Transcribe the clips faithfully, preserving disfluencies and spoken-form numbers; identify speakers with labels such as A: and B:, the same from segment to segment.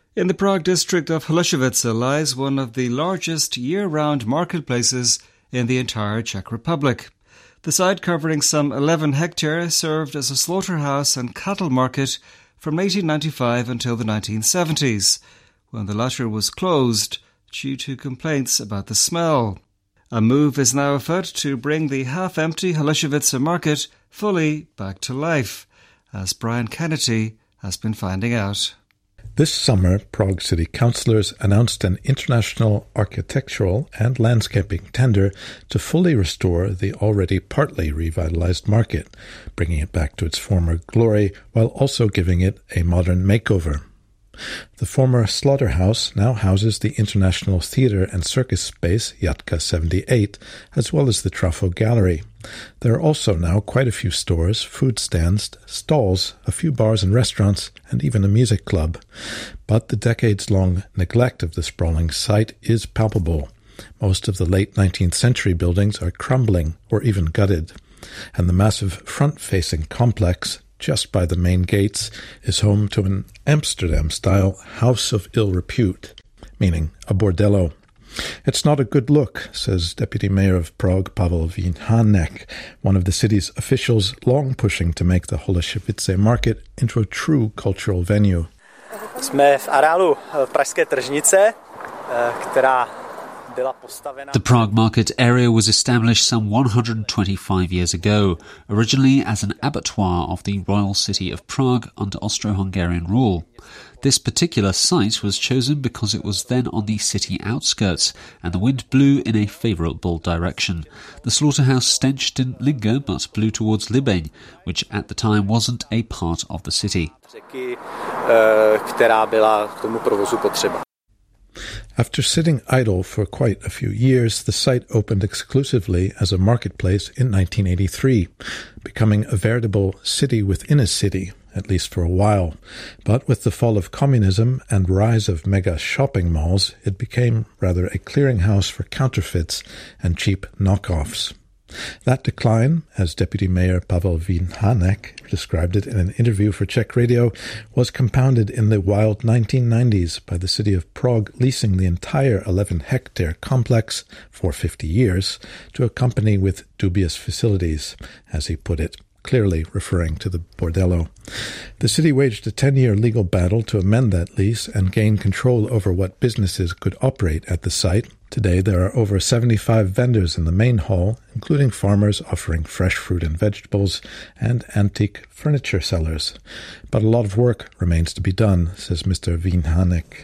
A: In the Prague district of Holešovice lies one of the largest year-round marketplaces in the entire Czech Republic. The site, covering some eleven hectares, served as a slaughterhouse and cattle market from eighteen ninety-five until the nineteen seventies, when the latter was closed due to complaints about the smell. A move is now afoot to bring the half-empty Holešovice market fully back to life, as Brian Kennedy has been finding out.
B: This summer, Prague City Councillors announced an international architectural and landscaping tender to fully restore the already partly revitalized market, bringing it back to its former glory while also giving it a modern makeover. The former slaughterhouse now houses the international theatre and circus space Jatka seventy-eight, as well as the Trafo Gallery. There are also now quite a few stores, food stands, stalls, a few bars and restaurants, and even a music club. But the decades-long neglect of the sprawling site is palpable. Most of the late nineteenth century buildings are crumbling or even gutted, and the massive front-facing complex just by the main gates is home to an Amsterdam-style house of ill repute, meaning a bordello. It's not a good look, says Deputy Mayor of Prague Pavel Vínhanek, one of the city's officials long pushing to make the Holešovice market into a true cultural venue.
C: Jsme v areálu Pražské tržnice, která
D: The Prague market area was established some one hundred twenty-five years ago, originally as an abattoir of the royal city of Prague under Austro-Hungarian rule. This particular site was chosen because it was then on the city outskirts, and the wind blew in a favourable direction. The slaughterhouse stench didn't linger, but blew towards Libeň, which at the time wasn't a part of the city.
B: After sitting idle for quite a few years, the site opened exclusively as a marketplace in nineteen eighty-three, becoming a veritable city within a city, at least for a while. But with the fall of communism and rise of mega shopping malls, it became rather a clearinghouse for counterfeits and cheap knockoffs. That decline, as Deputy Mayor Pavel Vínhanek described it in an interview for Czech Radio, was compounded in the wild nineteen nineties by the city of Prague leasing the entire eleven-hectare complex for fifty years to a company with dubious facilities, as he put it, clearly referring to the bordello. The city waged a ten-year legal battle to amend that lease and gain control over what businesses could operate at the site. Today there are over seventy-five vendors in the main hall, including farmers offering fresh fruit and vegetables and antique furniture sellers. But a lot of work remains to be done, says Mister Vínhanek.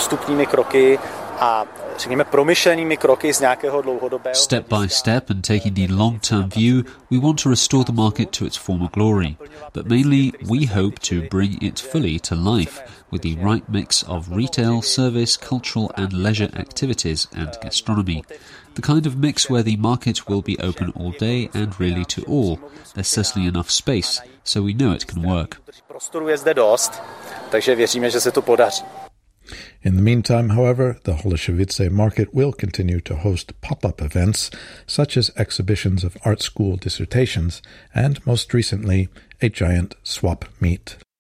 D: Step by step and taking the long-term view, we want to restore the market to its former glory. But mainly, we hope to bring it fully to life with the right mix of retail, service, cultural and leisure activities and gastronomy. The kind of mix where the market will be open all day and really to all. There's certainly enough space, so we know it can work.
B: In the meantime, however, the Holešovice market will continue to host pop-up events, such as exhibitions of art school dissertations, and most recently, a giant swap meet.